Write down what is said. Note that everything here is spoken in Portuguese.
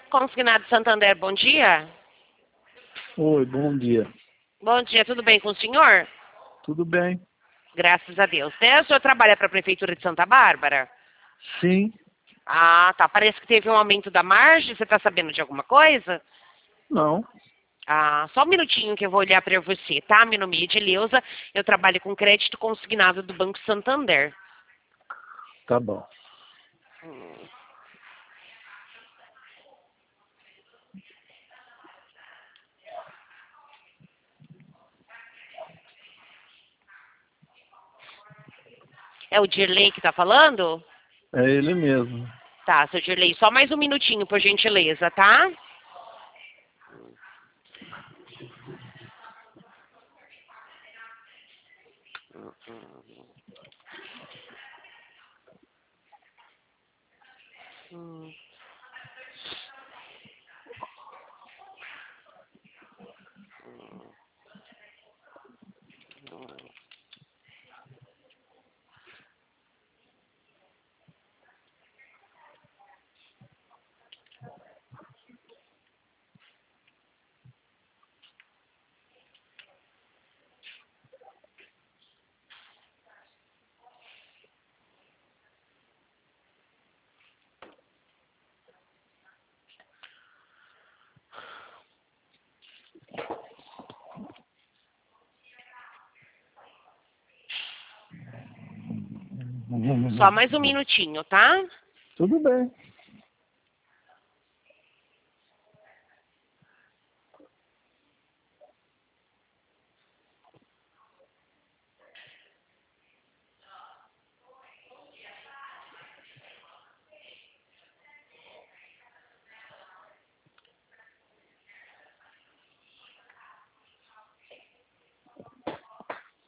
Consignado Santander, bom dia. Oi, bom dia. Bom dia, tudo bem com o senhor? Tudo bem? Graças a Deus. O senhor trabalha para a Prefeitura de Santa Bárbara? Sim, Ah, tá. Parece que teve um aumento da margem. Você está sabendo de alguma coisa? não, Ah, só um minutinho que eu vou olhar para você, tá? Meu nome é Edileuza. Eu trabalho com crédito consignado do Banco Santander. tá bom. É o Dirley que está falando? É ele mesmo. Tá, seu Dirley, só mais um minutinho, por gentileza, tá? Hum. Só mais um minutinho, tá? Tudo bem.